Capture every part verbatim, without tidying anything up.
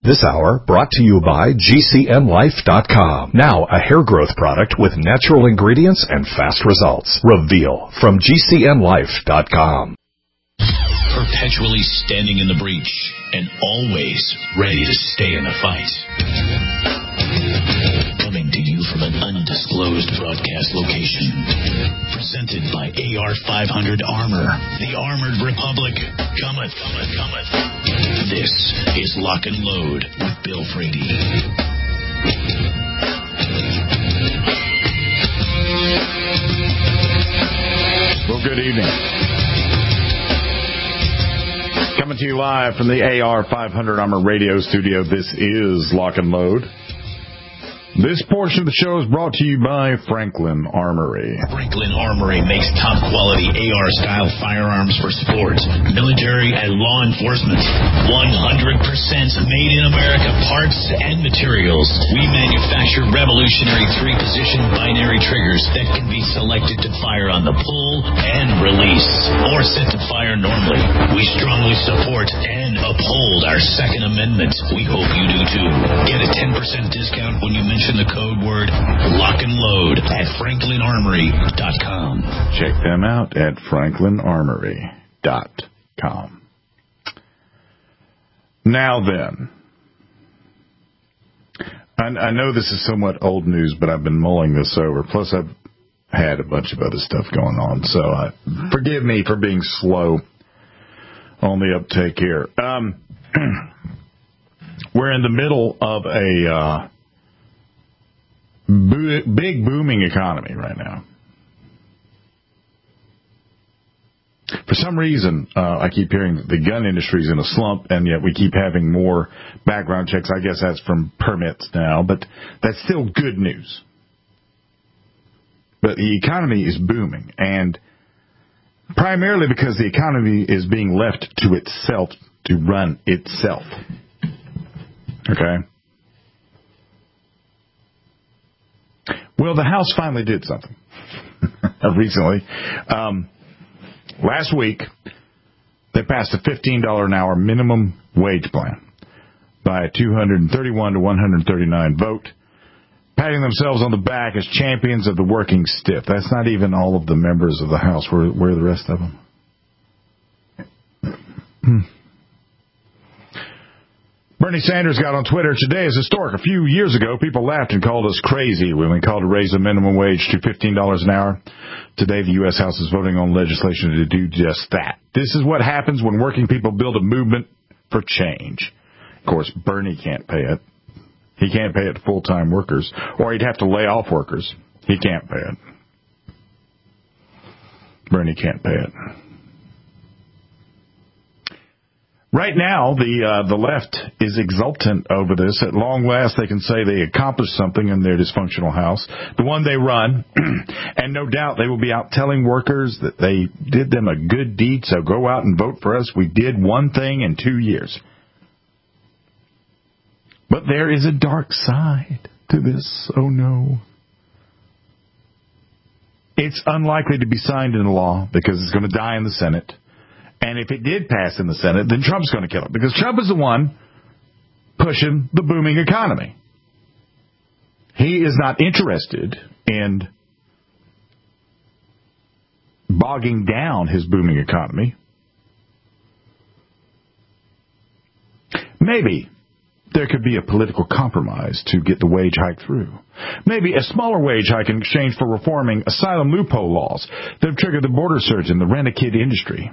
This hour brought to you by G C N Life dot com. Now a hair growth product with natural ingredients and fast results. Reveal from G C N Life dot com. Perpetually standing in the breach and always ready to stay in the fight. Coming to you from an undisclosed broadcast location. Presented by A R five hundred Armor. The Armored Republic cometh, cometh, cometh. This is Lock and Load with Bill Frady. Well, good evening. Coming to you live from the A R five hundred Armor Radio Studio, this is Lock and Load. This portion of the show is brought to you by Franklin Armory. Franklin Armory makes top-quality A R-style firearms for sports, military, and law enforcement. one hundred percent made in America parts and materials. We manufacture revolutionary three-position binary triggers that can be selected to fire on the pull and release, or set to fire normally. We strongly support and uphold our Second Amendment. We hope you do too. Get a ten percent discount when you mention the code word Lock and Load at Franklin Armory dot com. Check them out at Franklin Armory dot com. Now then, I, I know this is somewhat old news, but I've been mulling this over. Plus, I've had a bunch of other stuff going on, so uh, forgive me for being slow on the uptake here. Um, we're in the middle of a uh, bo- big booming economy right now. For some reason, uh, I keep hearing that the gun industry is in a slump, and yet we keep having more background checks. I guess that's from permits now, but that's still good news. But the economy is booming, and primarily because the economy is being left to itself to run itself. Okay? Well, the House finally did something recently. Um, last week, they passed a fifteen dollars an hour minimum wage plan by a two hundred thirty-one to one hundred thirty-nine vote, patting themselves on the back as champions of the working stiff. That's not even all of the members of the House. Where, where are the rest of them? Bernie Sanders got on Twitter, today is historic. A few years ago, people laughed and called us crazy when we called to raise the minimum wage to fifteen dollars an hour. Today, the U S House is voting on legislation to do just that. This is what happens when working people build a movement for change. Of course, Bernie can't pay it. He can't pay it to full-time workers, or he'd have to lay off workers. He can't pay it. Bernie can't pay it. Right now, the uh, the left is exultant over this. At long last, they can say they accomplished something in their dysfunctional House, the one they run, and no doubt they will be out telling workers that they did them a good deed, so go out and vote for us. We did one thing in two years. But there is a dark side to this. Oh, no. It's unlikely to be signed into law because it's going to die in the Senate. And if it did pass in the Senate, then Trump's going to kill it, because Trump is the one pushing the booming economy. He is not interested in bogging down his booming economy. Maybe there could be a political compromise to get the wage hike through. Maybe a smaller wage hike in exchange for reforming asylum loophole laws that have triggered the border surge in the rent-a-kid industry.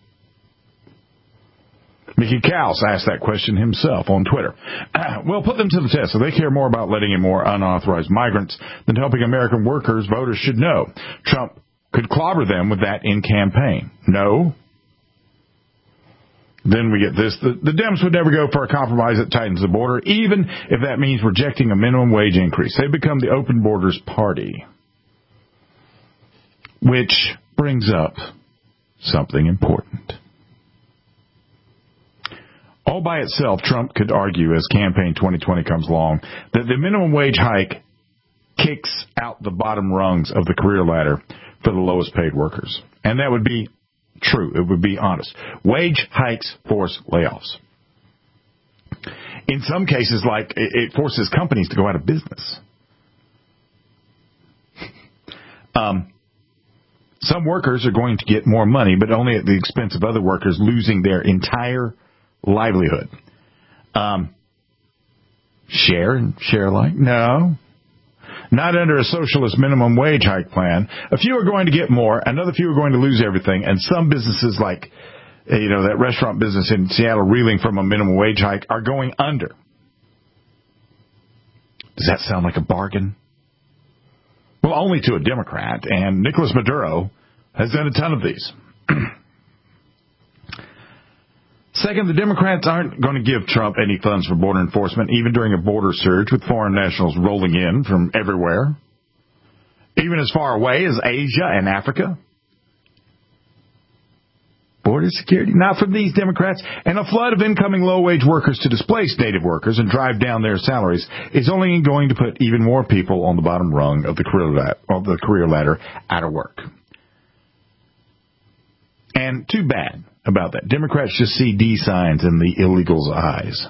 Mickey Kaus asked that question himself on Twitter. Well, put them to the test. So they care more about letting in more unauthorized migrants than helping American workers. Voters should know. Trump could clobber them with that in campaign. No. Then we get this. The, the Dems would never go for a compromise that tightens the border, even if that means rejecting a minimum wage increase. They become the open borders party. Which brings up something important. All by itself, Trump could argue as campaign twenty twenty comes along that the minimum wage hike kicks out the bottom rungs of the career ladder for the lowest paid workers. And that would be true. It would be honest. Wage hikes force layoffs. In some cases, like, it forces companies to go out of business. Um, some workers are going to get more money, but only at the expense of other workers losing their entire livelihood. Um, share and share alike? No. Not under a socialist minimum wage hike plan. A few are going to get more, another few are going to lose everything, and some businesses like, you know, that restaurant business in Seattle reeling from a minimum wage hike are going under. Does that sound like a bargain? Well, only to a Democrat, and Nicolas Maduro has done a ton of these. Second, the Democrats aren't going to give Trump any funds for border enforcement, even during a border surge with foreign nationals rolling in from everywhere, even as far away as Asia and Africa. Border security, not from these Democrats. And a flood of incoming low-wage workers to displace native workers and drive down their salaries is only going to put even more people on the bottom rung of the career ladder, of the career ladder out of work. And too bad about that. Democrats just see D signs in the illegals' eyes.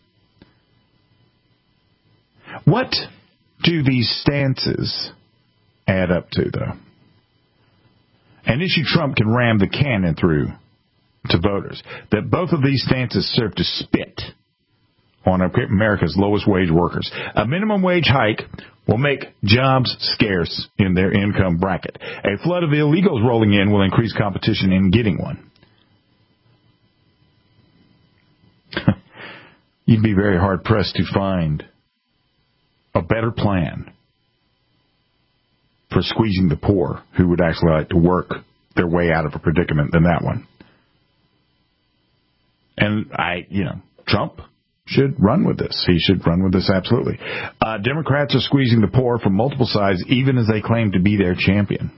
What do these stances add up to, though? An issue Trump can ram the cannon through to voters. That both of these stances serve to spit on America's lowest wage workers. A minimum wage hike will make jobs scarce in their income bracket. A flood of illegals rolling in will increase competition in getting one. You'd be very hard-pressed to find a better plan for squeezing the poor who would actually like to work their way out of a predicament than that one. And I, you know, Trump should run with this. He should run with this, absolutely. Uh, Democrats are squeezing the poor from multiple sides, even as they claim to be their champion.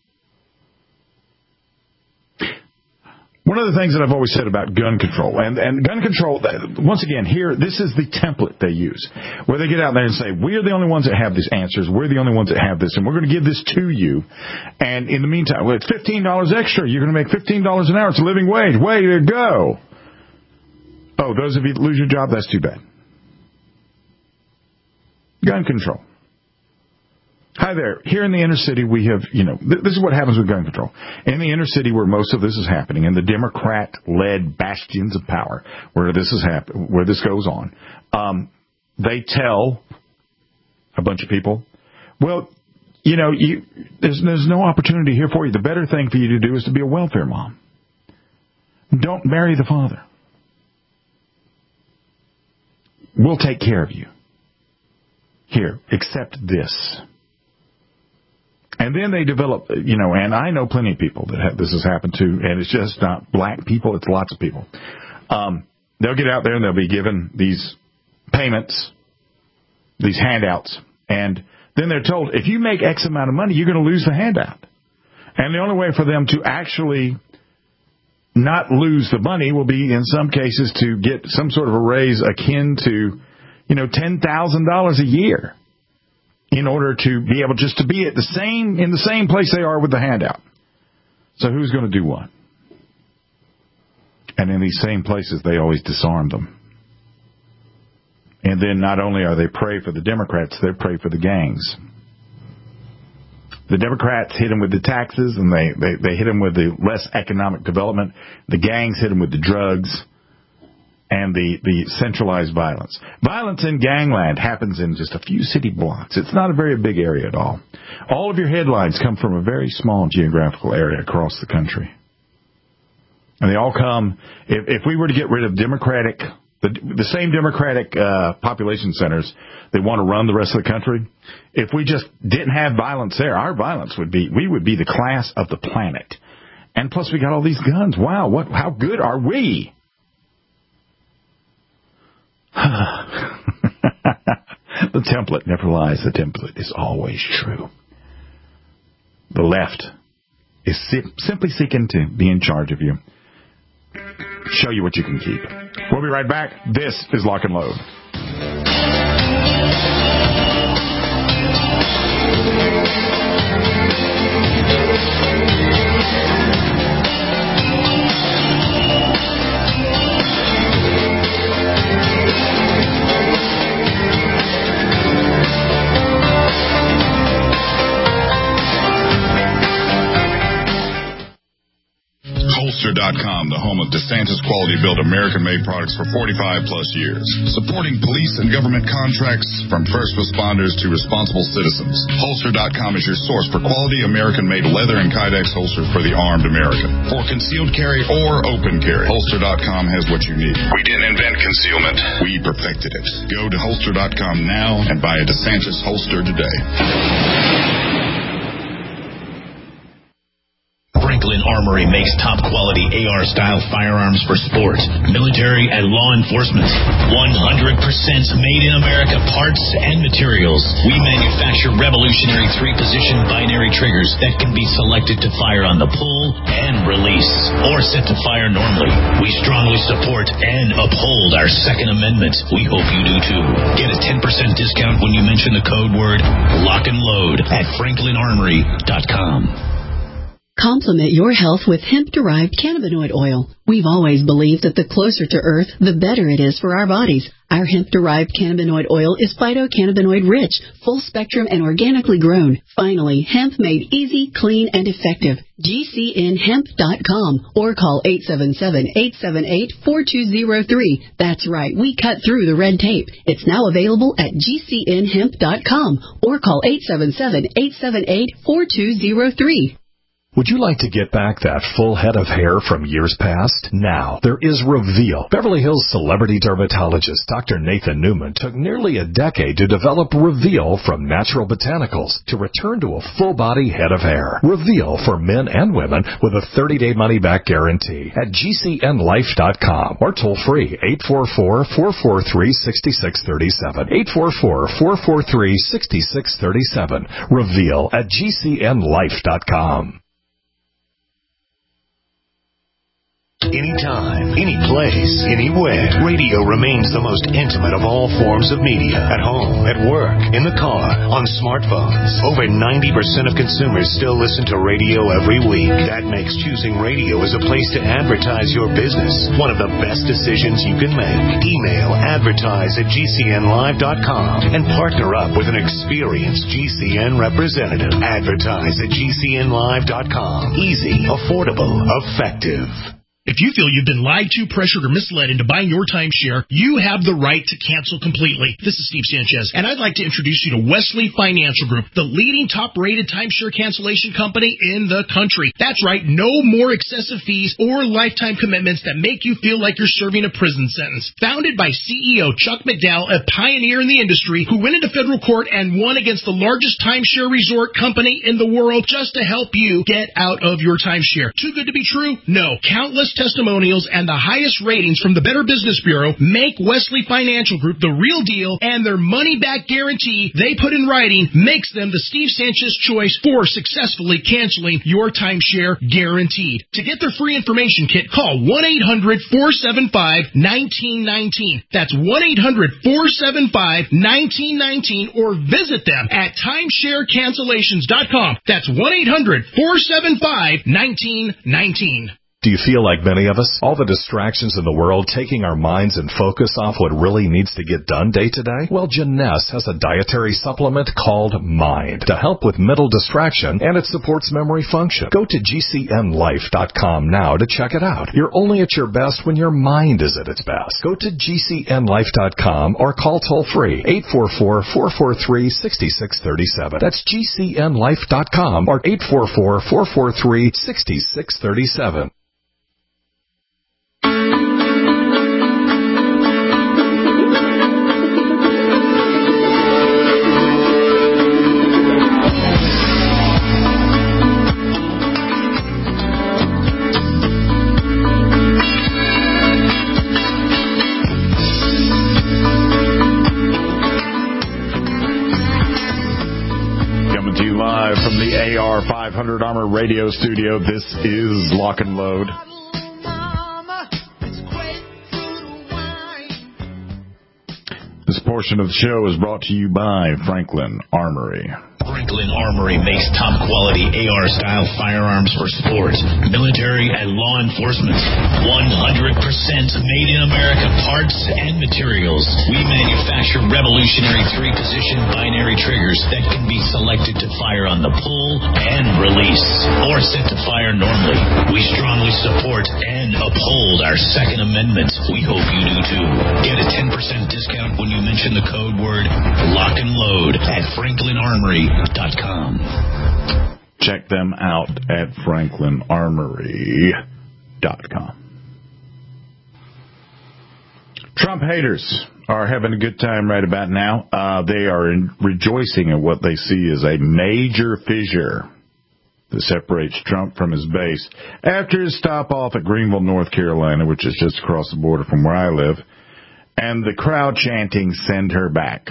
One of the things that I've always said about gun control, and, and gun control, once again, here, this is the template they use, where they get out there and say, we're the only ones that have these answers, we're the only ones that have this, and we're going to give this to you, and in the meantime, well, it's fifteen dollars extra, you're going to make fifteen dollars an hour, it's a living wage, way to go. Oh, those of you that lose your job, that's too bad. Gun control. Hi there. Here in the inner city, we have, you know, th- this is what happens with gun control. In the inner city where most of this is happening, in the Democrat-led bastions of power, where this is hap- where this goes on, um, they tell a bunch of people, well, you know, you, there's, there's no opportunity here for you. The better thing for you to do is to be a welfare mom. Don't marry the father. We'll take care of you. Here, accept this. And then they develop, you know, and I know plenty of people that have, this has happened to, and it's just not black people, it's lots of people. Um, they'll get out there and they'll be given these payments, these handouts, and then they're told, if you make X amount of money, you're going to lose the handout. And the only way for them to actually not lose the money will be, in some cases, to get some sort of a raise akin to, you know, ten thousand dollars a year, in order to be able just to be at the same in the same place they are with the handout. So who's going to do what? And in these same places, they always disarm them. And then not only are they prey for the Democrats, they're prey for the gangs. The Democrats hit them with the taxes, and they, they, they hit them with the less economic development. The gangs hit them with the drugs and the, the centralized violence. Violence in gangland happens in just a few city blocks. It's not a very big area at all. All of your headlines come from a very small geographical area across the country. And they all come, if, if we were to get rid of Democratic, the, the same Democratic uh, population centers that want to run the rest of the country, if we just didn't have violence there, our violence would be, we would be the class of the planet. And plus we got all these guns. Wow, what? How good are we? The template never lies. The template is always true. The left is sim- simply seeking to be in charge of you. Show you what you can keep. We'll be right back. This is Lock and Load. Holster dot com, the home of DeSantis quality-built American-made products for forty-five plus years. Supporting police and government contracts from first responders to responsible citizens. Holster dot com is your source for quality American-made leather and Kydex holsters for the armed American. For concealed carry or open carry, Holster dot com has what you need. We didn't invent concealment. We perfected it. Go to Holster dot com now and buy a DeSantis holster today. Franklin Armory makes top-quality A R-style firearms for sports, military, and law enforcement. one hundred percent made in America parts and materials. We manufacture revolutionary three-position binary triggers that can be selected to fire on the pull and release, or set to fire normally. We strongly support and uphold our Second Amendment. We hope you do too. Get a ten percent discount when you mention the code word lock and load at franklin armory dot com. Complement your health with hemp-derived cannabinoid oil. We've always believed that the closer to Earth, the better it is for our bodies. Our hemp-derived cannabinoid oil is phytocannabinoid-rich, full-spectrum, and organically grown. Finally, hemp made easy, clean, and effective. G C N hemp dot com or call eight seven seven, eight seven eight, four two zero three. That's right, we cut through the red tape. It's now available at G C N hemp dot com or call eight seven seven, eight seven eight, four two zero three. Would you like to get back that full head of hair from years past? Now, there is Reveal. Beverly Hills celebrity dermatologist Doctor Nathan Newman took nearly a decade to develop Reveal from natural botanicals to return to a full-body head of hair. Reveal for men and women with a thirty-day money-back guarantee at G C N life dot com or toll-free eight four four, four four three, six six three seven, eight four four, four four three, six six three seven. Reveal at G C N life dot com. Anytime, any place, anywhere. Radio remains the most intimate of all forms of media. At home, at work, in the car, on smartphones. Over ninety percent of consumers still listen to radio every week. That makes choosing radio as a place to advertise your business one of the best decisions you can make. Email advertise at G C N live dot com and partner up with an experienced G C N representative. Advertise at G C N live dot com. Easy, affordable, effective. If you feel you've been lied to, pressured, or misled into buying your timeshare, you have the right to cancel completely. This is Steve Sanchez, and I'd like to introduce you to Wesley Financial Group, the leading top-rated timeshare cancellation company in the country. That's right, no more excessive fees or lifetime commitments that make you feel like you're serving a prison sentence. Founded by C E O Chuck McDowell, a pioneer in the industry who went into federal court and won against the largest timeshare resort company in the world just to help you get out of your timeshare. Too good to be true? No. Countless testimonials and the highest ratings from the Better Business Bureau make Wesley Financial Group the real deal, and their money-back guarantee they put in writing makes them the Steve Sanchez choice for successfully canceling your timeshare guaranteed. To get their free information kit, call one eight hundred, four seven five, one nine one nine. That's one eight hundred, four seven five, one nine one nine, or visit them at timeshare cancellations dot com. That's one eight hundred, four seven five, one nine one nine. Do you feel like many of us? All the distractions in the world taking our minds and focus off what really needs to get done day to day? Well, Jeunesse has a dietary supplement called Mind to help with mental distraction, and it supports memory function. Go to G C N life dot com now to check it out. You're only at your best when your mind is at its best. Go to G C N life dot com or call toll-free eight four four, four four three, six six three seven. That's G C N life dot com or eight four four, four four three, six six three seven. From the A R five hundred Armor Radio Studio, this is Lock and Load. This portion of the show is brought to you by Franklin Armory. Franklin Franklin Armory makes top-quality A R-style firearms for sports, military, and law enforcement. one hundred percent made in America parts and materials. We manufacture revolutionary three-position binary triggers that can be selected to fire on the pull and release, or set to fire normally. We strongly support and uphold our Second Amendment. We hope you do too. Get a ten percent discount when you mention the code word lock and load at franklin armory dot com. Check them out at franklin armory dot com. Trump haters are having a good time right about now. Uh, they are in, rejoicing at what they see as a major fissure that separates Trump from his base after his stop off at Greenville, North Carolina, which is just across the border from where I live, and the crowd chanting, "Send her back."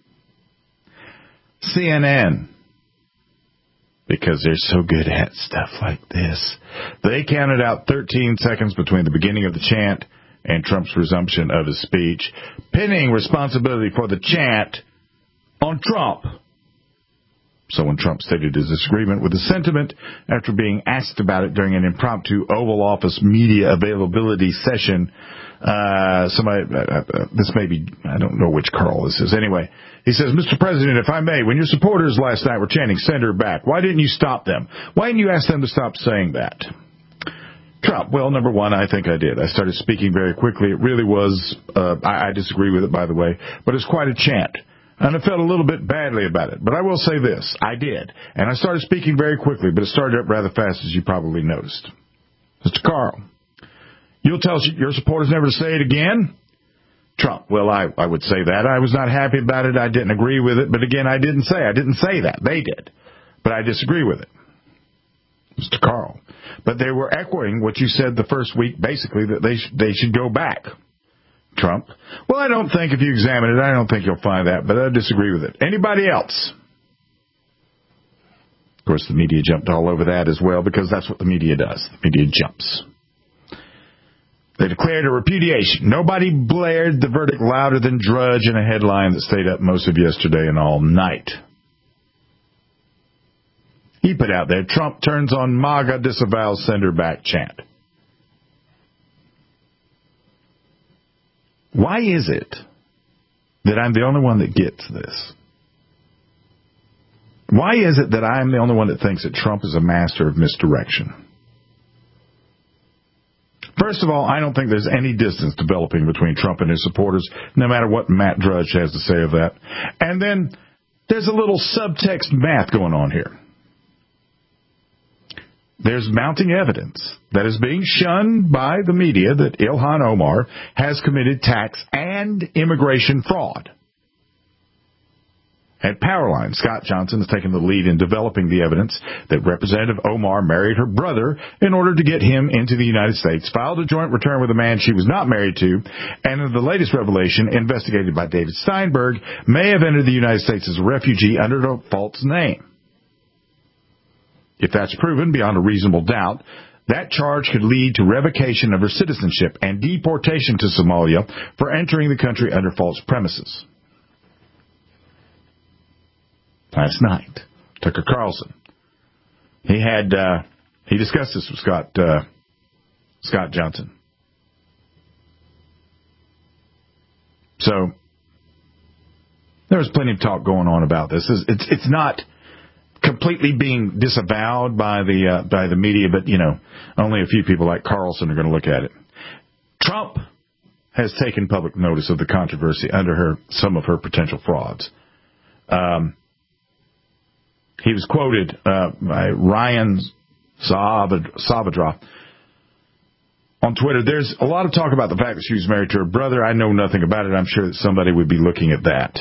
C N N, because they're so good at stuff like this, they counted out thirteen seconds between the beginning of the chant and Trump's resumption of his speech, pinning responsibility for the chant on Trump. So when Trump stated his disagreement with the sentiment after being asked about it during an impromptu Oval Office media availability session, uh, somebody, uh, uh, this may be, I don't know which Carl this is. Anyway, he says, "Mister President, if I may, when your supporters last night were chanting, 'Send her back,' why didn't you stop them? Why didn't you ask them to stop saying that?" Trump, well, number one, I think I did. I started speaking very quickly. It really was, uh, I, I disagree with it, by the way, but it's quite a chant. And I felt a little bit badly about it. But I will say this, I did. And I started speaking very quickly, but it started up rather fast, as you probably noticed. Mister Carl, you'll tell your supporters never to say it again? Trump, well, I, I would say that. I was not happy about it. I didn't agree with it. But again, I didn't say. I didn't say that. They did. But I disagree with it. Mister Carl, but they were echoing what you said the first week, basically, that they sh- they should go back. Trump, well, I don't think if you examine it, I don't think you'll find that, but I disagree with it. Anybody else? Of course, the media jumped all over that as well, because that's what the media does. The media jumps. They declared a repudiation. Nobody blared the verdict louder than Drudge in a headline that stayed up most of yesterday and all night. He put out there, Trump turns on MAGA, disavows send her back chant. Why is it that I'm the only one that gets this? Why is it that I'm the only one that thinks that Trump is a master of misdirection? First of all, I don't think there's any distance developing between Trump and his supporters, no matter what Matt Drudge has to say of that. And then there's a little subtext math going on here. There's mounting evidence that is being shunned by the media that Ilhan Omar has committed tax and immigration fraud. At Powerline, Scott Johnson has taken the lead in developing the evidence that Representative Omar married her brother in order to get him into the United States, filed a joint return with a man she was not married to, and in the latest revelation, investigated by David Steinberg, may have entered the United States as a refugee under a false name. If that's proven beyond a reasonable doubt, that charge could lead to revocation of her citizenship and deportation to Somalia for entering the country under false premises. Last night, Tucker Carlson, he had uh, he discussed this with Scott uh, Scott Johnson. So there was plenty of talk going on about this. It's it's, it's not completely being disavowed by the uh, by the media, but you know, only a few people like Carlson are going to look at it. Trump has taken public notice of the controversy under her some of her potential frauds. Um, he was quoted uh, by Ryan Savadra on Twitter. There's a lot of talk about the fact that she was married to her brother. I know nothing about it. I'm sure that somebody would be looking at that.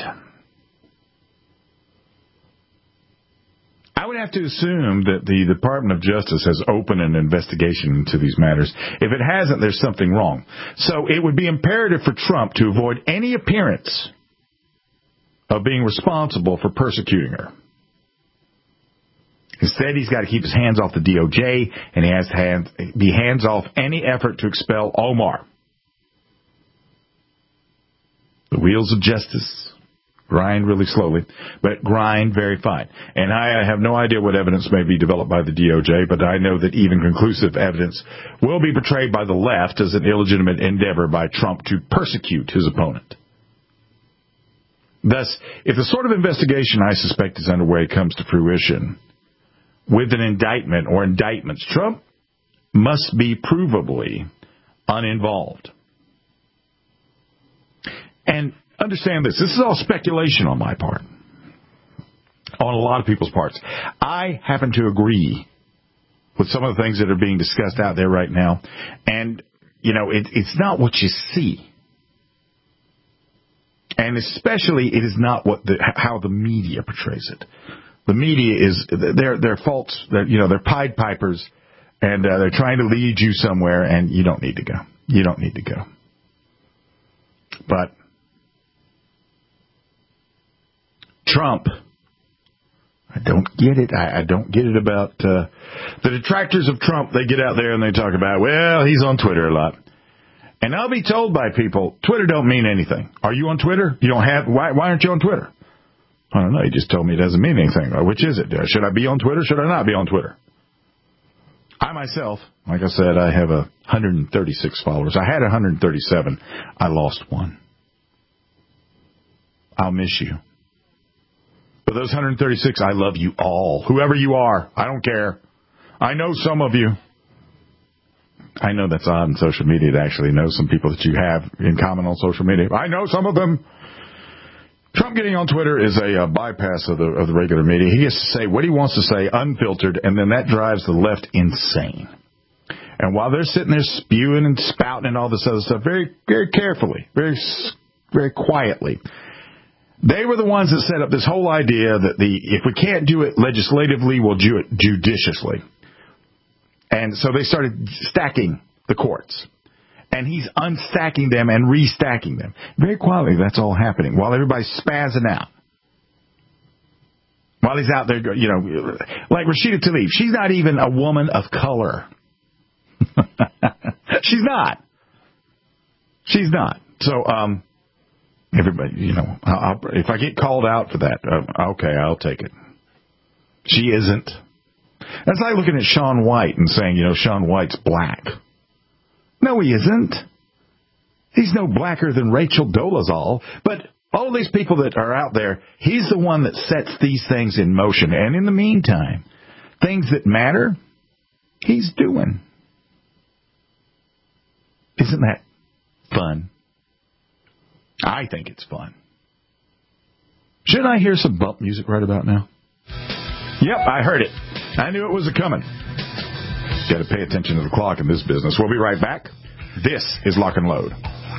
I would have to assume that the Department of Justice has opened an investigation into these matters. If it hasn't, there's something wrong. So it would be imperative for Trump to avoid any appearance of being responsible for persecuting her. Instead, he's got to keep his hands off the D O J, and he has to hand, be hands off any effort to expel Omar. The wheels of justice Grind really slowly, but grind very fine. And I have no idea what evidence may be developed by the D O J, but I know that even conclusive evidence will be portrayed by the left as an illegitimate endeavor by Trump to persecute his opponent. Thus, if the sort of investigation I suspect is underway comes to fruition with an indictment or indictments, Trump must be provably uninvolved. And understand this. This is all speculation on my part. On a lot of people's parts. I happen to agree with some of the things that are being discussed out there right now. And, you know, it, it's not what you see. And especially it is not what the, how the media portrays it. The media is, they're, they're false, they're, you know, they're Pied Pipers, and uh, they're trying to lead you somewhere, and you don't need to go. You don't need to go. But Trump, I don't get it. I, I don't get it about uh, the detractors of Trump. They get out there and they talk about, well, he's on Twitter a lot. And I'll be told by people, Twitter don't mean anything. Are you on Twitter? You don't have, why, why aren't you on Twitter? I don't know. He just told me it doesn't mean anything. Which is it? Should I be on Twitter? Should I not be on Twitter? I myself, like I said, I have a one hundred thirty-six followers. I had one hundred thirty-seven. I lost one. I'll miss you. But those one hundred thirty-six, I love you all. Whoever you are, I don't care. I know some of you. I know that's odd in social media to actually know some people that you have in common on social media. I know some of them. Trump getting on Twitter is a uh, bypass of the of the regular media. He has to say what he wants to say, unfiltered, and then that drives the left insane. And while they're sitting there spewing and spouting and all this other stuff, very, very carefully, very, very quietly, they were the ones that set up this whole idea that the if we can't do it legislatively, we'll do it judiciously. And so they started stacking the courts. And he's unstacking them and restacking them. Very quietly, that's all happening, while everybody's spazzing out. While he's out there, you know, like Rashida Tlaib. She's not even a woman of color. She's not. She's not. So, um, everybody, you know, I'll, if I get called out for that, uh, okay, I'll take it. She isn't. That's like looking at Shaun White and saying, you know, Shaun White's black. No, he isn't. He's no blacker than Rachel Dolezal. But all these people that are out there, he's the one that sets these things in motion. And in the meantime, things that matter, he's doing. Isn't that fun? I think it's fun. Shouldn't I hear some bump music right about now? Yep, I heard it. I knew it was a-coming. Got to pay attention to the clock in this business. We'll be right back. This is Lock and Load.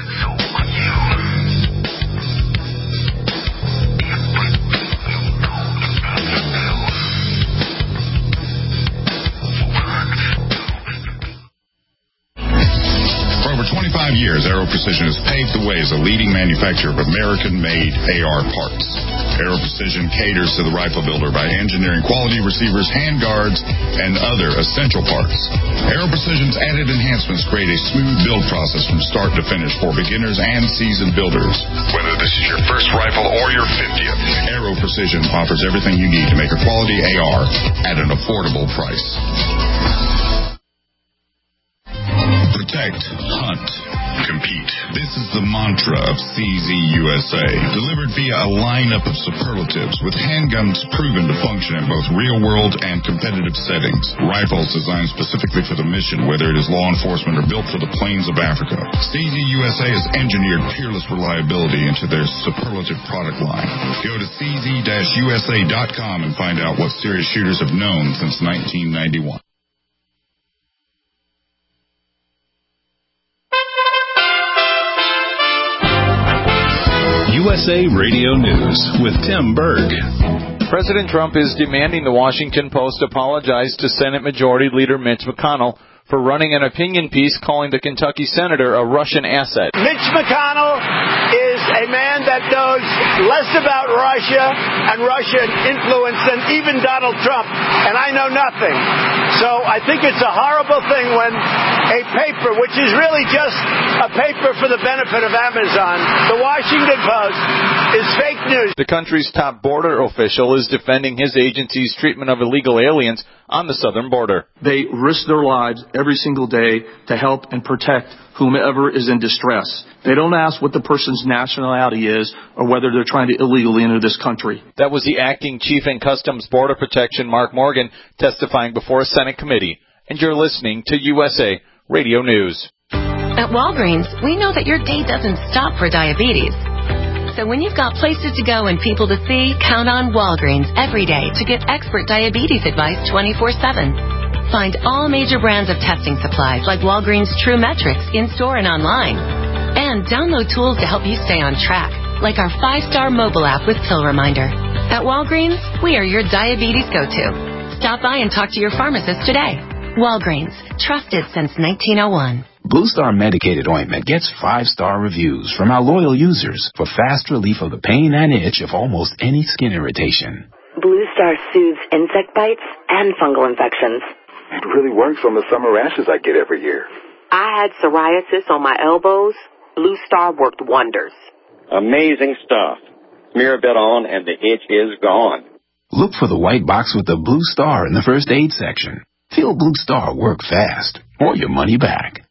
For over twenty-five years, Aero Precision has paved the way as a leading manufacturer of American-made A R parts. Aero Precision caters to the rifle builder by engineering quality receivers, handguards, and other essential parts. Aero Precision's added enhancements create a smooth build process from start to finish for beginners and seasoned builders. Whether this is your first rifle or your fiftieth, Aero Precision offers everything you need to make a quality A R at an affordable price. Protect, hunt, compete. This is the mantra of C Z U S A, delivered via a lineup of superlatives with handguns proven to function in both real-world and competitive settings. Rifles designed specifically for the mission, whether it is law enforcement or built for the plains of Africa. C Z U S A has engineered peerless reliability into their superlative product line. Go to C Z U S A dot com and find out what serious shooters have known since nineteen ninety-one. U S A Radio News with Tim Berg. President Trump is demanding the Washington Post apologize to Senate Majority Leader Mitch McConnell for running an opinion piece calling the Kentucky senator a Russian asset. Mitch McConnell is a man that knows less about Russia and Russian influence than even Donald Trump, and I know nothing. So I think it's a horrible thing when a paper, which is really just a paper for the benefit of Amazon, the Washington Post, is fake news. The country's top border official is defending his agency's treatment of illegal aliens on the southern border. They risk their lives every single day to help and protect whomever is in distress. They don't ask what the person's nationality is or whether they're trying to illegally enter this country. That was the acting chief in Customs Border Protection, Mark Morgan, testifying before a Senate committee. And you're listening to U S A Radio News. At Walgreens, we know that your day doesn't stop for diabetes. So when you've got places to go and people to see, count on Walgreens every day to get expert diabetes advice twenty-four seven. Find all major brands of testing supplies like Walgreens True Metrics in-store and online. And download tools to help you stay on track, like our five-star mobile app with Pill Reminder. At Walgreens, we are your diabetes go-to. Stop by and talk to your pharmacist today. Walgreens, trusted since nineteen oh one. Blue Star Medicated Ointment gets five-star reviews from our loyal users for fast relief of the pain and itch of almost any skin irritation. Blue Star soothes insect bites and fungal infections. It really works on the summer rashes I get every year. I had psoriasis on my elbows. Blue Star worked wonders. Amazing stuff. Smear a bit on and the itch is gone. Look for the white box with the Blue Star in the first aid section. Feel Blue Star work fast or your money back.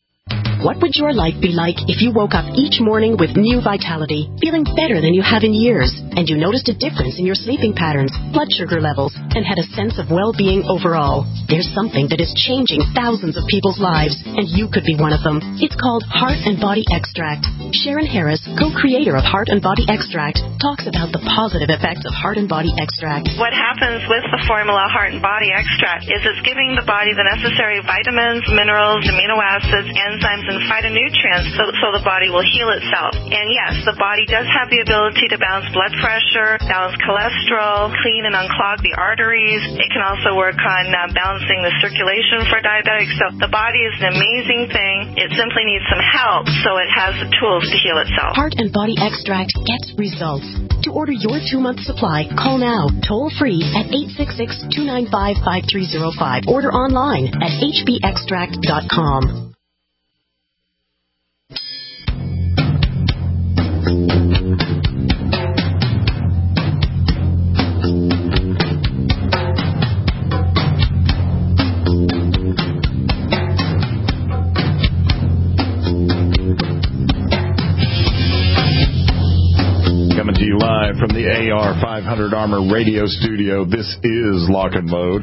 What would your life be like if you woke up each morning with new vitality, feeling better than you have in years, and you noticed a difference in your sleeping patterns, blood sugar levels, and had a sense of well-being overall? There's something that is changing thousands of people's lives, and you could be one of them. It's called Heart and Body Extract. Sharon Harris, co-creator of Heart and Body Extract, talks about the positive effects of Heart and Body Extract. What happens with the formula Heart and Body Extract is it's giving the body the necessary vitamins, minerals, amino acids, enzymes, and phytonutrients so, so the body will heal itself. And yes, the body does have the ability to balance blood pressure, balance cholesterol, clean and unclog the arteries. It can also work on uh, balancing the circulation for diabetics. So the body is an amazing thing. It simply needs some help so it has the tools to heal itself. Heart and Body Extract gets results. To order your two-month supply, call now, toll-free at eight six six, two nine five, five three zero five. Order online at h b extract dot com. Coming to you live from the A R five hundred Armor Radio Studio, this is Lock and Load.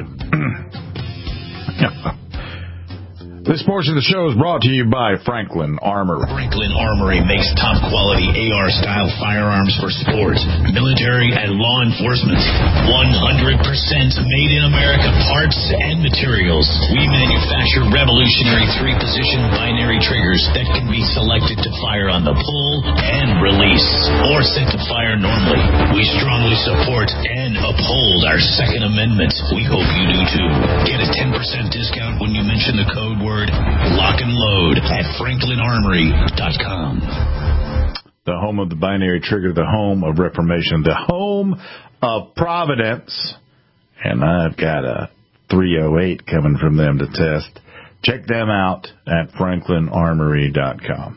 This portion of the show is brought to you by Franklin Armory. Franklin Armory makes top-quality A R-style firearms for sports, military, and law enforcement. one hundred percent made in America parts and materials. We manufacture revolutionary three-position binary triggers that can be selected to fire on the pull and release, or set to fire normally. We strongly support and uphold our Second Amendment. We hope you do too. Get a ten percent discount when you mention the code word Lock and Load at franklin armory dot com. The home of the binary trigger, the home of Reformation, the home of Providence. And I've got a three oh eight coming from them to test. Check them out at franklin armory dot com.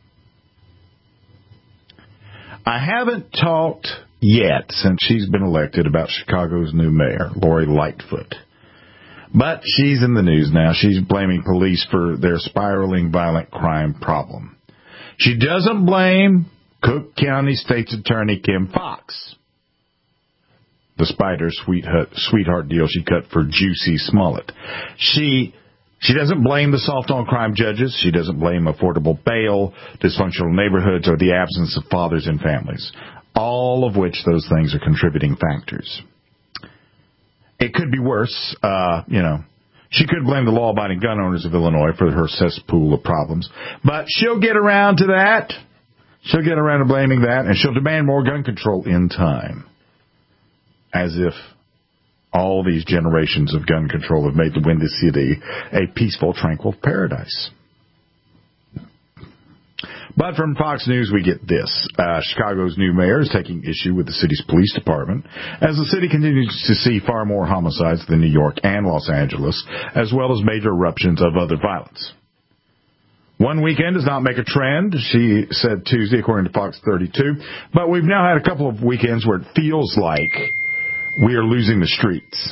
I haven't talked yet, since she's been elected, about Chicago's new mayor, Lori Lightfoot. But she's in the news now. She's blaming police for their spiraling violent crime problem. She doesn't blame Cook County State's Attorney Kim Foxx, despite her sweetheart, sweetheart deal she cut for Juicy Smollett. She she doesn't blame the soft-on-crime judges. She doesn't blame affordable bail, dysfunctional neighborhoods, or the absence of fathers and families, all of which those things are contributing factors. It could be worse. Uh, you know, she could blame the law-abiding gun owners of Illinois for her cesspool of problems. But she'll get around to that. She'll get around to blaming that, and she'll demand more gun control in time. As if all these generations of gun control have made the Windy City a peaceful, tranquil paradise. But from Fox News, we get this. Uh, Chicago's new mayor is taking issue with the city's police department as the city continues to see far more homicides than New York and Los Angeles, as well as major eruptions of other violence. One weekend does not make a trend, she said Tuesday, according to Fox thirty-two. But we've now had a couple of weekends where it feels like we are losing the streets.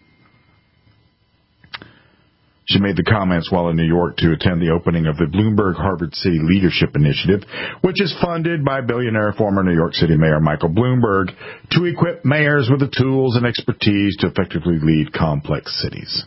She made the comments while in New York to attend the opening of the Bloomberg Harvard City Leadership Initiative, which is funded by billionaire former New York City Mayor Michael Bloomberg to equip mayors with the tools and expertise to effectively lead complex cities.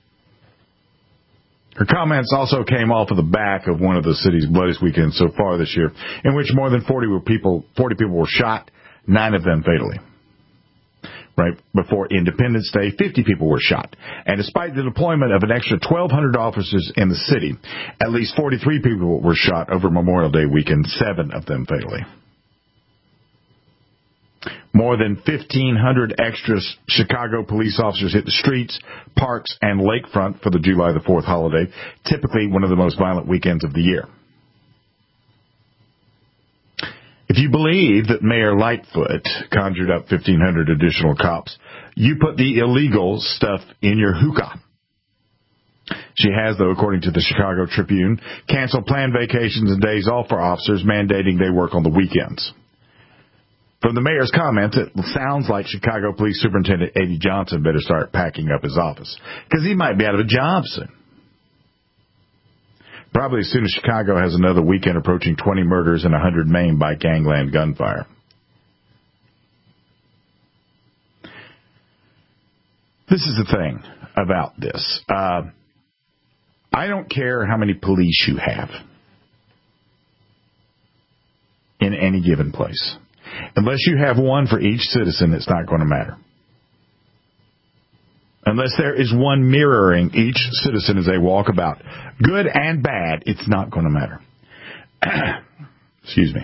Her comments also came off of the back of one of the city's bloodiest weekends so far this year, in which more than forty people, forty people were shot, nine of them fatally. Right before Independence Day, fifty people were shot. And despite the deployment of an extra twelve hundred officers in the city, at least forty-three people were shot over Memorial Day weekend, seven of them fatally. More than fifteen hundred extra Chicago police officers hit the streets, parks, and lakefront for the July the fourth holiday, typically one of the most violent weekends of the year. If you believe that Mayor Lightfoot conjured up fifteen hundred additional cops, you put the illegal stuff in your hookah. She has, though, according to the Chicago Tribune, canceled planned vacations and days off for officers, mandating they work on the weekends. From the mayor's comments, it sounds like Chicago Police Superintendent Eddie Johnson better start packing up his office, because he might be out of a job soon. Probably as soon as Chicago has another weekend approaching twenty murders and one hundred maimed by gangland gunfire. This is the thing about this. Uh, I don't care how many police you have in any given place. Unless you have one for each citizen, it's not going to matter. Unless there is one mirroring each citizen as they walk about, good and bad, it's not going to matter. Excuse me.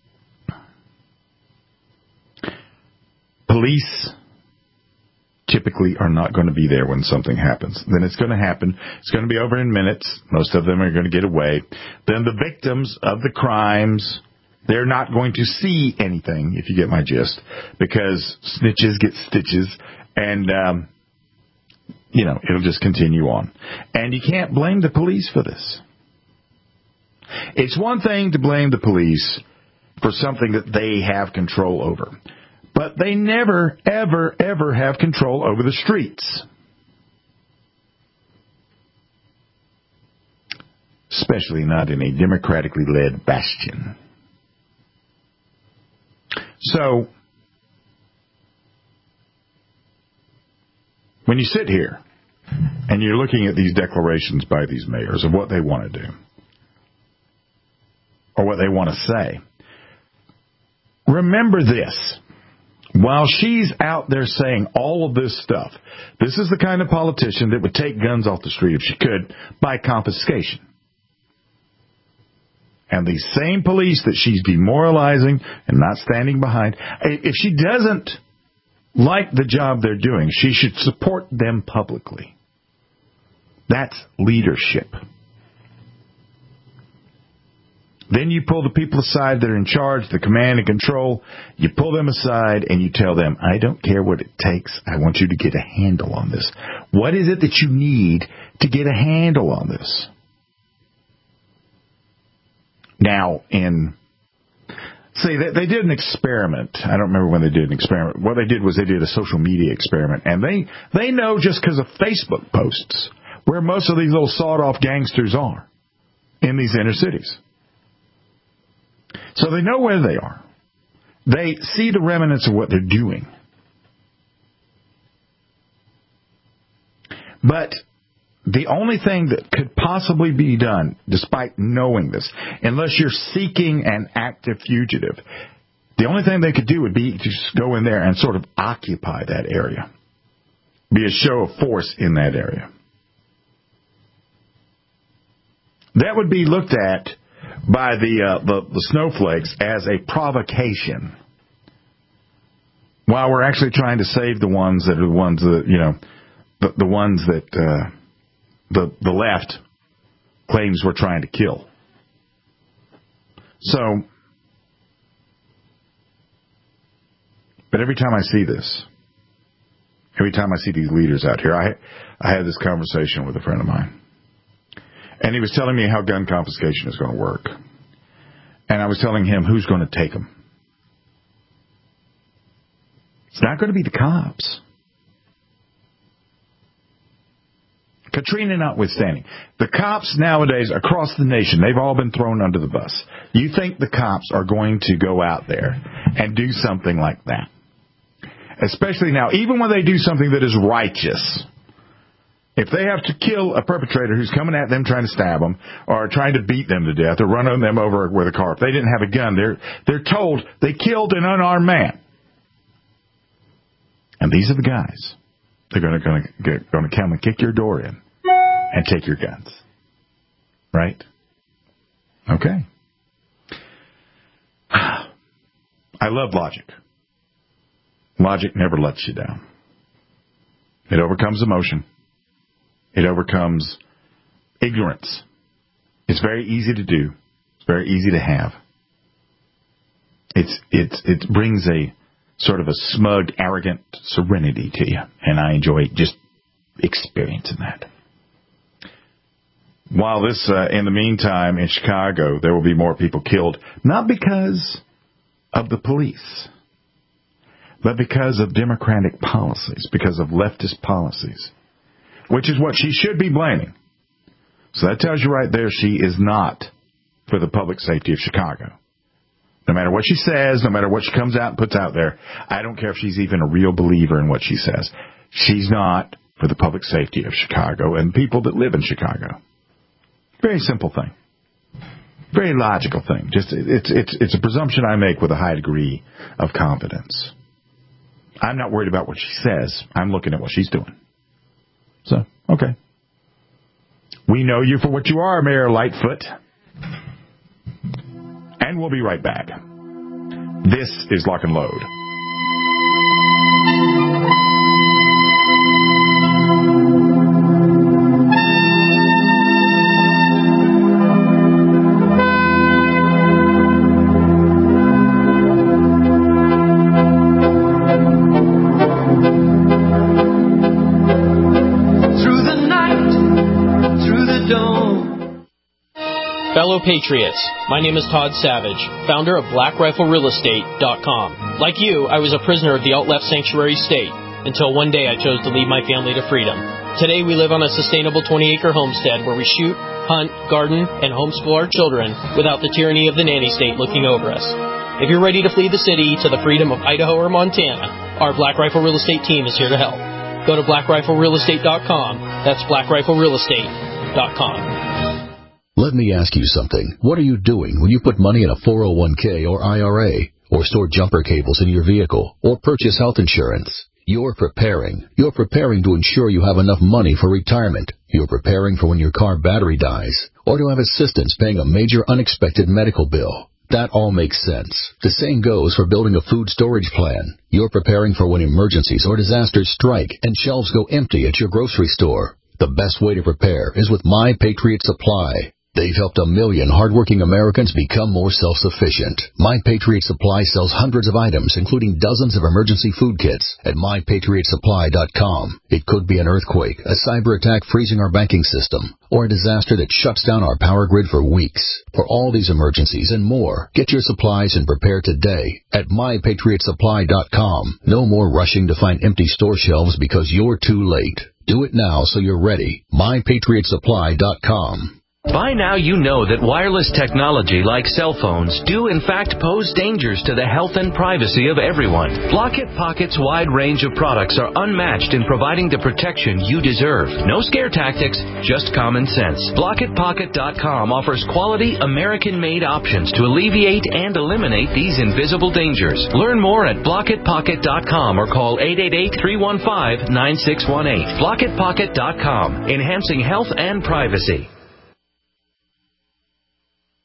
Police typically are not going to be there when something happens. Then it's going to happen. It's going to be over in minutes. Most of them are going to get away. Then the victims of the crimes, they're not going to see anything, if you get my gist, because snitches get stitches, and um, you know, it'll just continue on. And you can't blame the police for this. It's one thing to blame the police for something that they have control over, but they never, ever, ever have control over the streets. Especially not in a democratically led bastion. So, when you sit here and you're looking at these declarations by these mayors of what they want to do or what they want to say, remember this. While she's out there saying all of this stuff, this is the kind of politician that would take guns off the street if she could by confiscation. And the same police that she's demoralizing and not standing behind, if she doesn't like the job they're doing, she should support them publicly. That's leadership. Then you pull the people aside that are in charge, the command and control. You pull them aside and you tell them, I don't care what it takes. I want you to get a handle on this. What is it that you need to get a handle on this? Now, in, see, they, they did an experiment. I don't remember when they did an experiment. What they did was they did a social media experiment. And they, they know just because of Facebook posts where most of these little sawed-off gangsters are in these inner cities. So they know where they are. They see the remnants of what they're doing. But the only thing that could possibly be done, despite knowing this, unless you're seeking an active fugitive, the only thing they could do would be to just go in there and sort of occupy that area. Be a show of force in that area. That would be looked at by the, uh, the, the snowflakes as a provocation, while we're actually trying to save the ones that are the ones that, you know, the, the ones that uh, the, the left claims we're trying to kill. So, but every time I see this, every time I see these leaders out here, I I had this conversation with a friend of mine. And he was telling me how gun confiscation is going to work. And I was telling him who's going to take them. It's not going to be the cops. Katrina notwithstanding, the cops nowadays across the nation, they've all been thrown under the bus. You think the cops are going to go out there and do something like that? Especially now, even when they do something that is righteous. If they have to kill a perpetrator who's coming at them trying to stab them or trying to beat them to death or run them over with a car, if they didn't have a gun, they're they're told they killed an unarmed man. And these are the guys. They're going to going to going to come and kick your door in and take your guns. Right? Okay. I love logic. Logic never lets you down. It overcomes emotion. It overcomes ignorance. It's very easy to do. It's very easy to have. It's it's it brings a sort of a smug, arrogant serenity to you, and I enjoy just experiencing that. While this, uh, in the meantime, in Chicago, there will be more people killed, not because of the police, but because of Democratic policies, because of leftist policies, which is what she should be blaming. So that tells you right there she is not for the public safety of Chicago. No matter what she says, no matter what she comes out and puts out there, I don't care if she's even a real believer in what she says. She's not for the public safety of Chicago and people that live in Chicago. Very simple thing. Very logical thing. Just it's it's it's a presumption I make with a high degree of confidence. I'm not worried about what she says. I'm looking at what she's doing. So, okay. We know you for what you are, Mayor Lightfoot. And we'll be right back. This is Lock and Load. Fellow Patriots, my name is Todd Savage, founder of Black Rifle Real Estate dot com. Like you, I was a prisoner of the alt-left sanctuary state until one day I chose to lead my family to freedom. Today we live on a sustainable twenty-acre homestead where we shoot, hunt, garden, and homeschool our children without the tyranny of the nanny state looking over us. If you're ready to flee the city to the freedom of Idaho or Montana, our Black Rifle Real Estate team is here to help. Go to Black Rifle Real Estate dot com. That's Black Rifle Real Estate dot com. Let me ask you something. What are you doing when you put money in a four oh one k or I R A, or store jumper cables in your vehicle, or purchase health insurance? You're preparing. You're preparing to ensure you have enough money for retirement. You're preparing for when your car battery dies, or to have assistance paying a major unexpected medical bill. That all makes sense. The same goes for building a food storage plan. You're preparing for when emergencies or disasters strike and shelves go empty at your grocery store. The best way to prepare is with My Patriot Supply. They've helped a million hardworking Americans become more self-sufficient. My Patriot Supply sells hundreds of items, including dozens of emergency food kits at My Patriot Supply dot com. It could be an earthquake, a cyber attack freezing our banking system, or a disaster that shuts down our power grid for weeks. For all these emergencies and more, get your supplies and prepare today at My Patriot Supply dot com. No more rushing to find empty store shelves because you're too late. Do it now so you're ready. My Patriot Supply dot com. By now you know that wireless technology like cell phones do in fact pose dangers to the health and privacy of everyone. Blockit Pocket's wide range of products are unmatched in providing the protection you deserve. No scare tactics, just common sense. Blockit Pocket dot com offers quality American-made options to alleviate and eliminate these invisible dangers. Learn more at Blockit Pocket dot com or call eight eight eight, three one five, nine six one eight. Blockit Pocket dot com, enhancing health and privacy.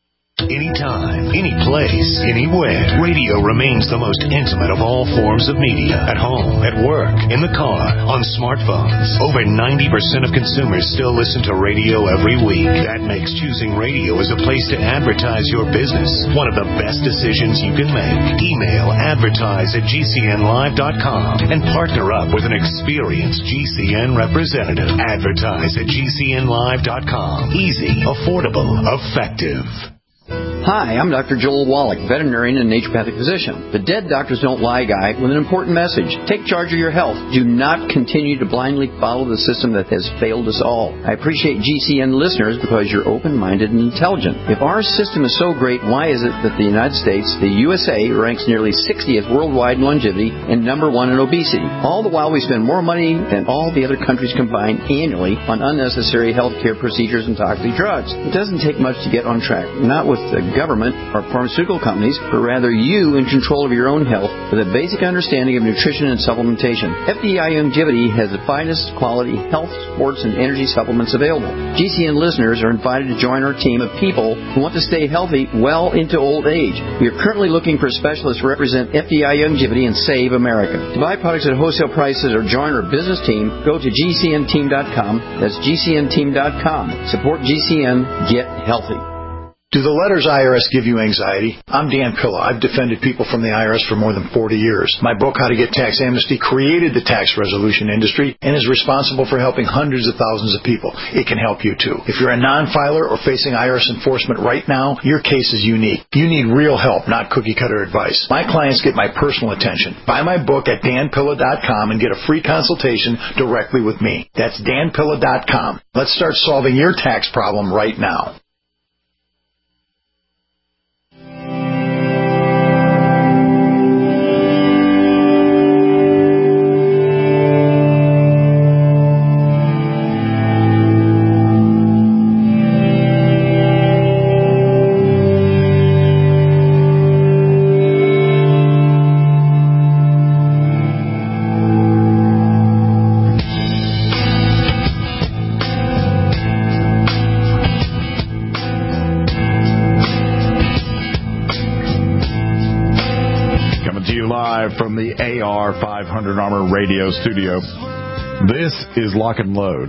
anytime, any place, anywhere. Radio remains the most intimate of all forms of media. At home, at work, in the car, on smartphones. Over ninety percent of consumers still listen to radio every week. That makes choosing radio as a place to advertise your business one of the best decisions you can make. Email advertise at G C N live dot com and partner up with an experienced G C N representative. Advertise at G C N live dot com. Easy, affordable, effective. Hi, I'm Doctor Joel Wallach, veterinarian and naturopathic physician. The Dead Doctors Don't Lie guy with an important message. Take charge of your health. Do not continue to blindly follow the system that has failed us all. I appreciate G C N listeners because you're open-minded and intelligent. If our system is so great, why is it that the United States, the U S A, ranks nearly sixtieth worldwide in longevity and number one in obesity? All the while we spend more money than all the other countries combined annually on unnecessary health care procedures and toxic drugs. It doesn't take much to get on track. Not with the government or pharmaceutical companies, but rather you in control of your own health with a basic understanding of nutrition and supplementation. F D I Longevity has the finest quality health, sports, and energy supplements available. G C N listeners are invited to join our team of people who want to stay healthy well into old age. We are currently looking for specialists to represent F D I Longevity and Save America. To buy products at wholesale prices or join our business team, go to G C N team dot com. That's G C N team dot com. Support G C N. Get healthy. Do the letters I R S give you anxiety? I'm Dan Pilla. I've defended people from the I R S for more than forty years. My book, How to Get Tax Amnesty, created the tax resolution industry and is responsible for helping hundreds of thousands of people. It can help you, too. If you're a non-filer or facing I R S enforcement right now, your case is unique. You need real help, not cookie-cutter advice. My clients get my personal attention. Buy my book at Dan Pilla dot com and get a free consultation directly with me. That's Dan Pilla dot com. Let's start solving your tax problem right now. From the A R five hundred Armor Radio Studio, this is Lock and Load.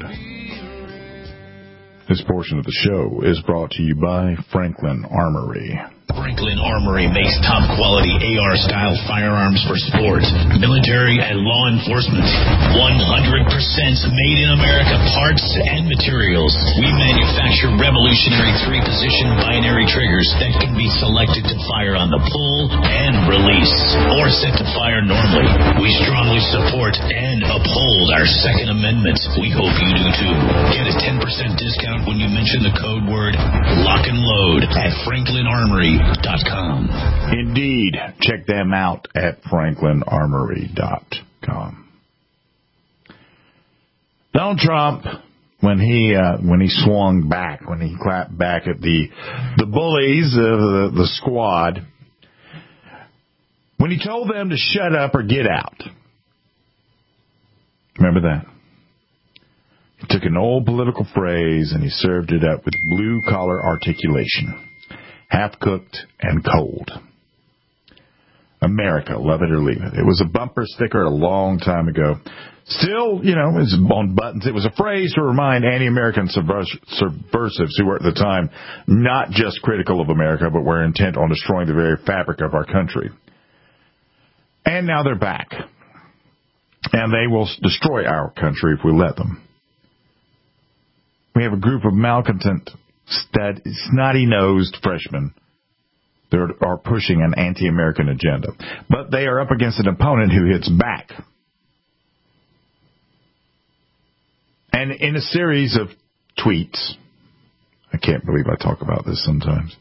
This portion of the show is brought to you by Franklin Armory. Franklin Armory makes top-quality A R-style firearms for sports, military, and law enforcement. one hundred percent made in America parts and materials. We manufacture revolutionary three-position binary triggers that can be selected to fire on the pull and release, or set to fire normally. We strongly support and uphold our Second Amendment. We hope you do too. Get a ten percent discount when you mention the code word Lock and Load at Franklin Armory dot com. Indeed. Check them out at Franklin Armory dot com. Donald Trump, when he uh, when he swung back, when he clapped back at the the bullies of the, the squad, when he told them to shut up or get out. Remember that? He took an old political phrase and he served it up with blue-collar articulation. Half-cooked and cold. America, love it or leave it. It was a bumper sticker a long time ago. Still, you know, it's on buttons. It was a phrase to remind anti-American subvers- subversives who were at the time not just critical of America, but were intent on destroying the very fabric of our country. And now they're back. And they will destroy our country if we let them. We have a group of malcontent, stud, snotty-nosed freshmen that are pushing an anti-American agenda. But they are up against an opponent who hits back. And in a series of tweets, I can't believe I talk about this sometimes,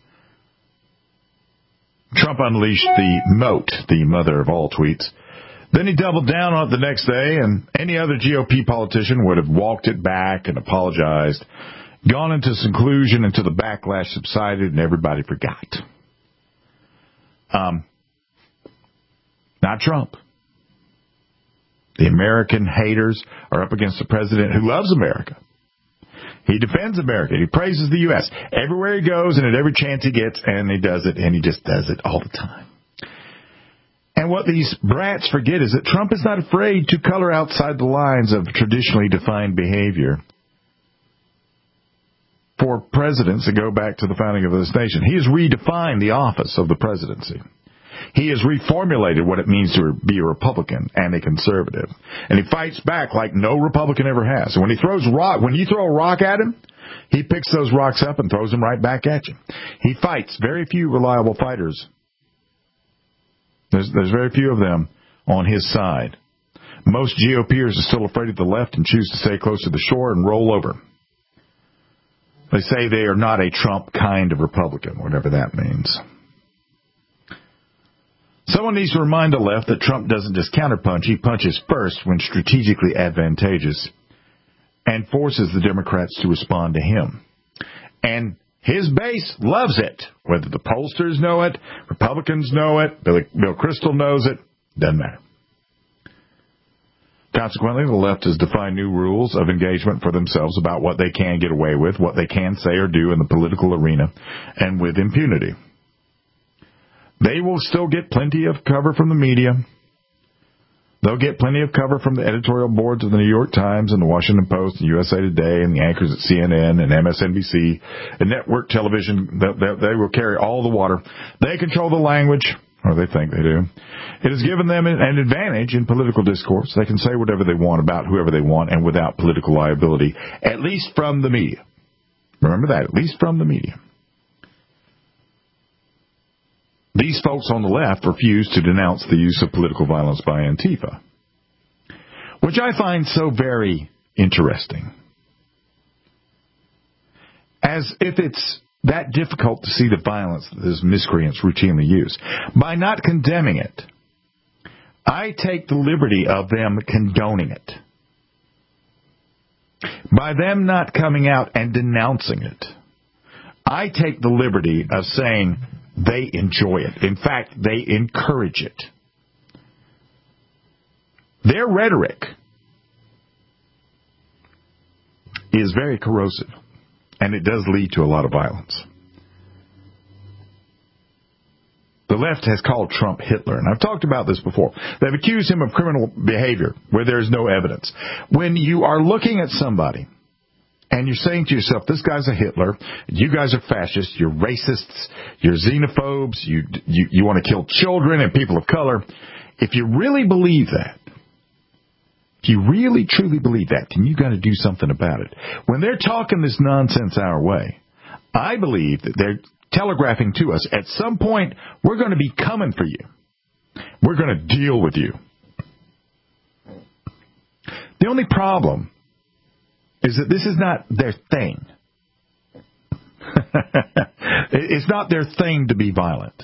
Trump unleashed the moat, the mother of all tweets. Then he doubled down on it the next day, and any other G O P politician would have walked it back and apologized, gone into seclusion until the backlash subsided and everybody forgot. Um, not Trump. The American haters are up against a president who loves America. He defends America. He praises the U S everywhere he goes and at every chance he gets, and he does it, and he just does it all the time. And what these brats forget is that Trump is not afraid to color outside the lines of traditionally defined behavior for presidents that go back to the founding of this nation. He has redefined the office of the presidency. He has reformulated what it means to be a Republican and a conservative. And he fights back like no Republican ever has. And when he throws rock, when you throw a rock at him, he picks those rocks up and throws them right back at you. He fights very few reliable fighters. There's, there's very few of them on his side. Most G O Pers are still afraid of the left and choose to stay close to the shore and roll over. They say they are not a Trump kind of Republican, whatever that means. Someone needs to remind the left that Trump doesn't just counterpunch, he punches first when strategically advantageous and forces the Democrats to respond to him. And his base loves it. Whether the pollsters know it, Republicans know it, Bill, Bill Kristol knows it, doesn't matter. Consequently, the left has defined new rules of engagement for themselves about what they can get away with, what they can say or do in the political arena, and with impunity. They will still get plenty of cover from the media. They'll get plenty of cover from the editorial boards of the New York Times and the Washington Post and U S A Today and the anchors at C N N and M S N B C and network television. They, they, they will carry all the water. They control the language, or they think they do. It has given them an advantage in political discourse. They can say whatever they want about whoever they want and without political liability, at least from the media. Remember that, at least from the media. These folks on the left refuse to denounce the use of political violence by Antifa, which I find so very interesting. As if it's that difficult to see the violence that these miscreants routinely use. By not condemning it, I take the liberty of them condoning it. By them not coming out and denouncing it, I take the liberty of saying they enjoy it. In fact, they encourage it. Their rhetoric is very corrosive, and it does lead to a lot of violence. The left has called Trump Hitler, and I've talked about this before. They've accused him of criminal behavior where there is no evidence. When you are looking at somebody and you're saying to yourself, this guy's a Hitler, you guys are fascists, you're racists, you're xenophobes, you, you, you want to kill children and people of color, if you really believe that, if you really, truly believe that, then you've got to do something about it. When they're talking this nonsense our way, I believe that they're telegraphing to us, at some point, we're going to be coming for you. We're going to deal with you. The only problem is that this is not their thing. It's not their thing to be violent.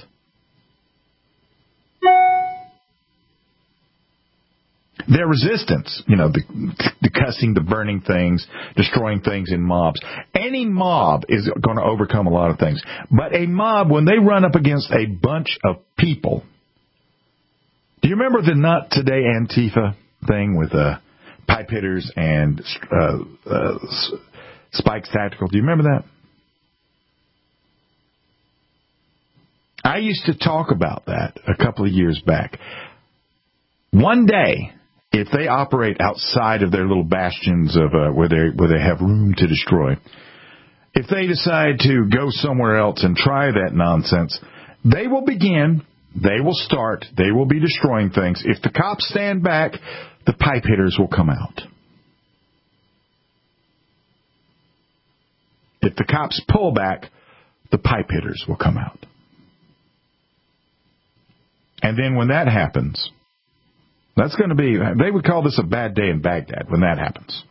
Their resistance, you know, the, the cussing, the burning things, destroying things in mobs. Any mob is going to overcome a lot of things. But a mob, when they run up against a bunch of people, do you remember the Not Today Antifa thing with uh, pipe hitters and uh, uh, Spikes Tactical? Do you remember that? I used to talk about that a couple of years back. One day, if they operate outside of their little bastions of uh, where they where they have room to destroy, if they decide to go somewhere else and try that nonsense, they will begin, they will start, they will be destroying things. If the cops stand back, the pipe hitters will come out. If the cops pull back, the pipe hitters will come out. And then when that happens, that's going to be, they would call this a bad day in Baghdad when that happens.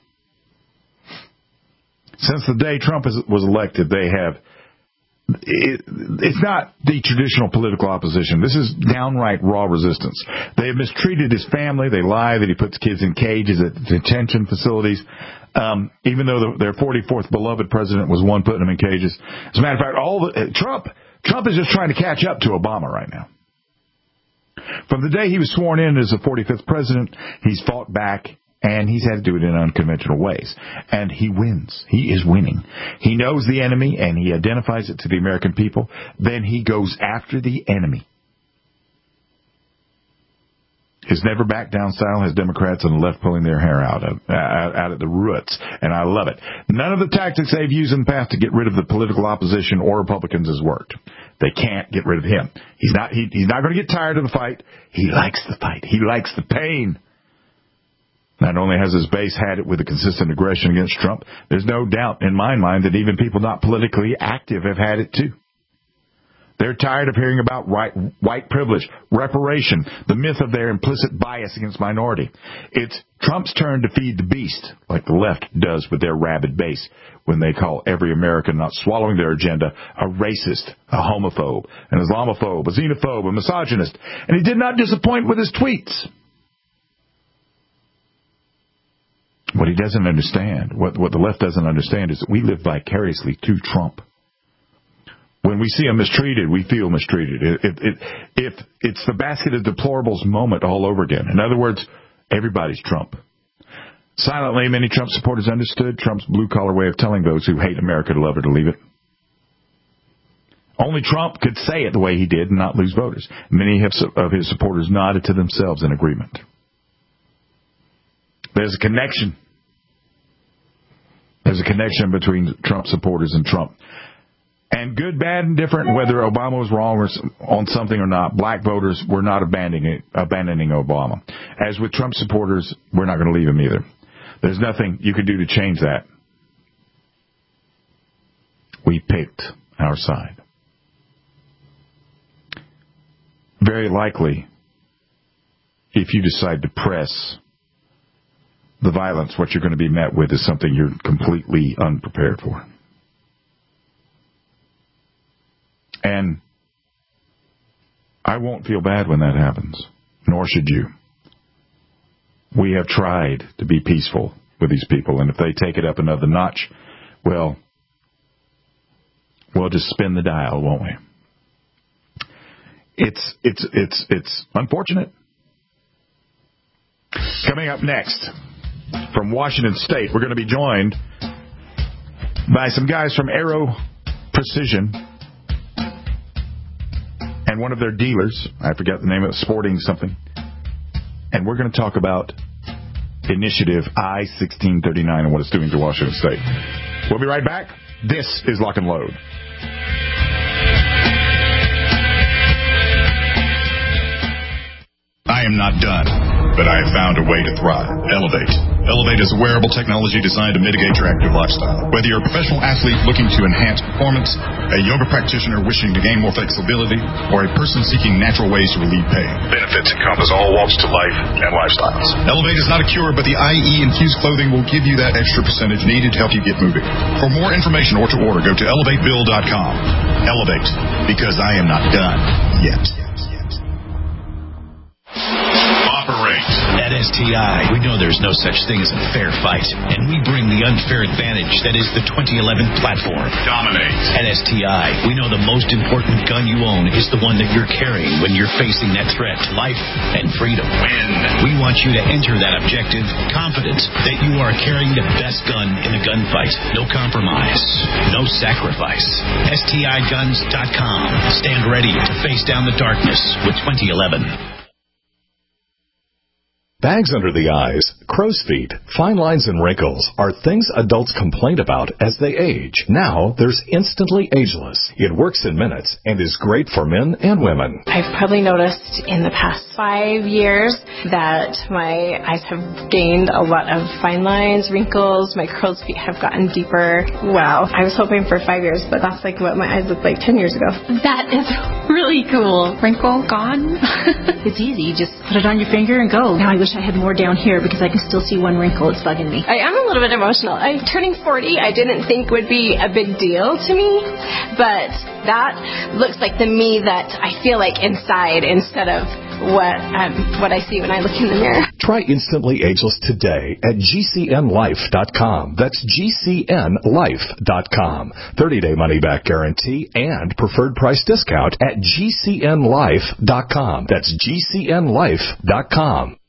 Since the day Trump was elected, they have, it, it's not the traditional political opposition. This is downright raw resistance. They have mistreated his family. They lie that he puts kids in cages at detention facilities, um, even though the, their forty-fourth beloved president was one putting them in cages. As a matter of fact, all the, Trump, Trump is just trying to catch up to Obama right now. From the day he was sworn in as the forty-fifth president, he's fought back And he's had to do it in unconventional ways. And he wins. He is winning. He knows the enemy, and he identifies it to the American people. Then he goes after the enemy. His never back down style has Democrats on the left pulling their hair out of, out, out at the roots, and I love it. None of the tactics they've used in the past to get rid of the political opposition or Republicans has worked. They can't get rid of him. He's not. He, he's not going to get tired of the fight. He likes the fight. He likes the pain. Not only has his base had it with a consistent aggression against Trump, there's no doubt in my mind that even people not politically active have had it too. They're tired of hearing about white, white privilege, reparation, the myth of their implicit bias against minority. It's Trump's turn to feed the beast, like the left does with their rabid base, when they call every American not swallowing their agenda a racist, a homophobe, an Islamophobe, a xenophobe, a misogynist. And he did not disappoint with his tweets. What he doesn't understand, what, what the left doesn't understand, is that we live vicariously to Trump. When we see him mistreated, we feel mistreated. It, it, it, if it's the basket of deplorables moment all over again. In other words, everybody's Trump. Silently, many Trump supporters understood Trump's blue-collar way of telling those who hate America to love her to leave it. Only Trump could say it the way he did and not lose voters. Many of his supporters nodded to themselves in agreement. There's a connection. There's a connection between Trump supporters and Trump. And good, bad, and different, whether Obama was wrong or on something or not, black voters were not abandoning, abandoning Obama. As with Trump supporters, we're not going to leave him either. There's nothing you can do to change that. We picked our side. Very likely, if you decide to press the violence, what you're going to be met with is something you're completely unprepared for. And I won't feel bad when that happens, nor should you. We have tried to be peaceful with these people, and if they take it up another notch, well, we'll just spin the dial, won't we? It's it's it's it's unfortunate. Coming up next, from Washington State, we're going to be joined by some guys from Aero Precision and one of their dealers. I forget the name of it, Sporting something. And we're going to talk about Initiative I sixteen thirty-nine and what it's doing to Washington State. We'll be right back. This is Lock and Load. I am not done, but I have found a way to thrive. Elevate. Elevate is a wearable technology designed to mitigate your active lifestyle. Whether you're a professional athlete looking to enhance performance, a yoga practitioner wishing to gain more flexibility, or a person seeking natural ways to relieve pain, benefits encompass all walks to life and lifestyles. Elevate is not a cure, but the I E-infused clothing will give you that extra percentage needed to help you get moving. For more information or to order, go to elevate bill dot com. Elevate, because I am not done yet. At S T I, we know there's no such thing as a fair fight, and we bring the unfair advantage that is the twenty eleven platform. Dominate. At S T I, we know the most important gun you own is the one that you're carrying when you're facing that threat to life and freedom. Win. We want you to enter that objective confident that you are carrying the best gun in the gunfight. No compromise, no sacrifice. S T I guns dot com. Stand ready to face down the darkness with twenty eleven. Bags under the eyes, crow's feet, fine lines and wrinkles are things adults complain about as they age. Now, there's Instantly Ageless. It works in minutes and is great for men and women. I've probably noticed in the past five years that my eyes have gained a lot of fine lines, wrinkles, my crow's feet have gotten deeper. Wow. I was hoping for five years, but that's like what my eyes looked like ten years ago. That is really cool. Wrinkle gone. It's easy. You just put it on your finger and go. Now I wish I had more down here because I can still see one wrinkle. It's bugging me. I am a little bit emotional. I'm turning forty. I didn't think would be a big deal to me, but that looks like the me that I feel like inside instead of what um, what I see when I look in the mirror. Try Instantly Ageless today at G C N life dot com. That's G C N life dot com. thirty-day money-back guarantee and preferred price discount at G C N life dot com. That's G C N life dot com.